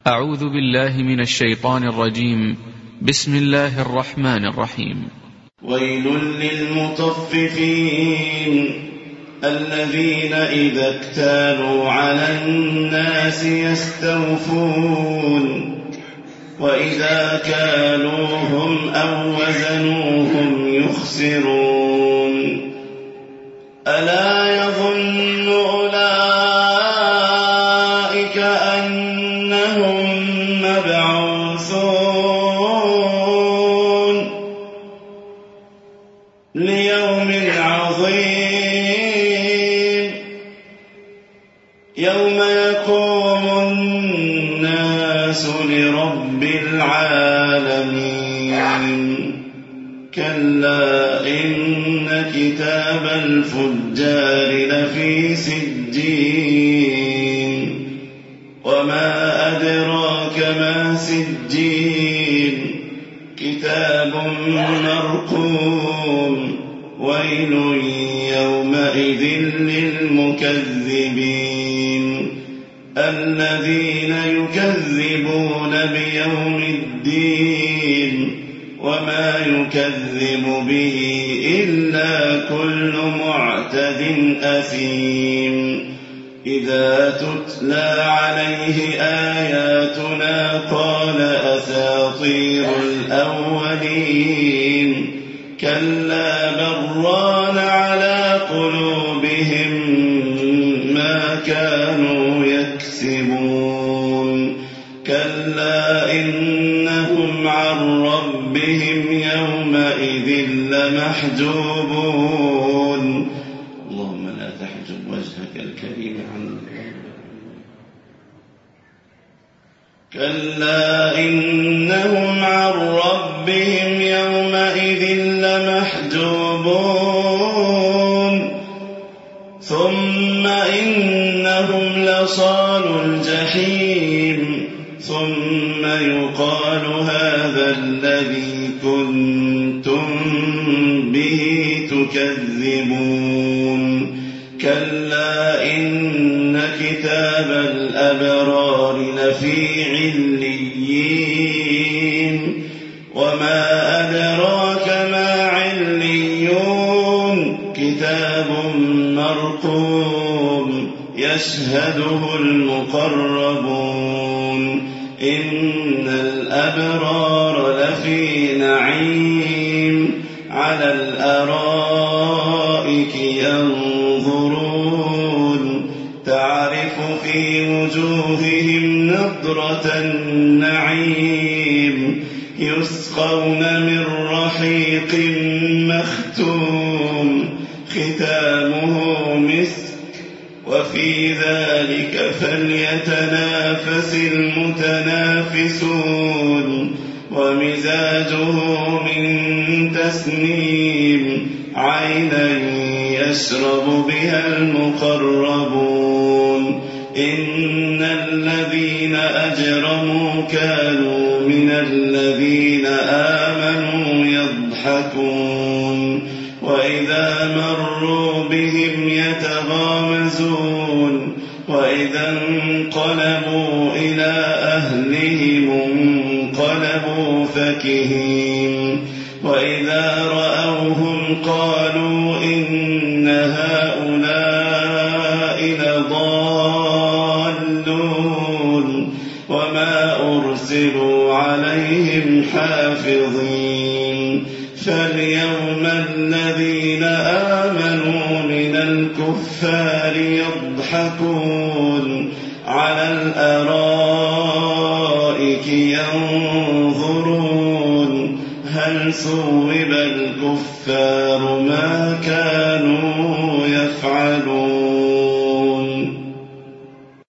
أعوذ بالله من الشيطان الرجيم. بسم الله الرحمن الرحيم. ويل للمطففين الذين إذا اكتالوا على الناس يستوفون وإذا كالوهم أو وزنوهم يخسرون ألا يظن أولئك أنهم مبعوثون ليوم عظيم يوم يقوم الناس لرب العالمين كلا إن كتاب الفجار لفي سجين وما أدراك ما سجين كتاب مرقوم ويل يومئذ للمكذبين الذين يكذبون بيوم الدين وما يكذب به إلا كل معتد أثيم إذا تتلى عليه آياتنا قال أساطير الأولين كلا بران على قلوبهم ما كانوا يكسبون كلا إنهم عن ربهم يومئذ لمحجوبون اللهم لا تحجب وجهك الكريم عنا كلا إنهم عن ربهم يومئذ لمحجوبون ثم إنهم لصالوا الجحيم ثم يقال هذا الذي كنتم به تكذبون كلا إن كتاب الأبرار لفي عليين وما أدراك ما عليون كتاب مرقوم يشهده المقربون إن الأبرار لفي نعيم على الأرائك ينظرون تعرف في وجوههم نضرة النعيم يسقون من رحيق مختوم ختامه مسك وفي ذلك فليتنافس المتنافسون ومزاجه من تسنيم عينا يشرب بها المقربون إن الذين أجرموا كانوا من الذين آمنوا يضحكون وإذا مروا بهم يتغامزون وإذا انقلبوا إلى أهلهم انقلبوا فكهين وإذا رأوهم قالوا إن هؤلاء لضالون وما أرسلوا عليهم حافظين فاليوم الذين آمنوا من الكفار يضحكون على الأرائك ينظرون هل ثوب الكفار ما كانوا يفعلون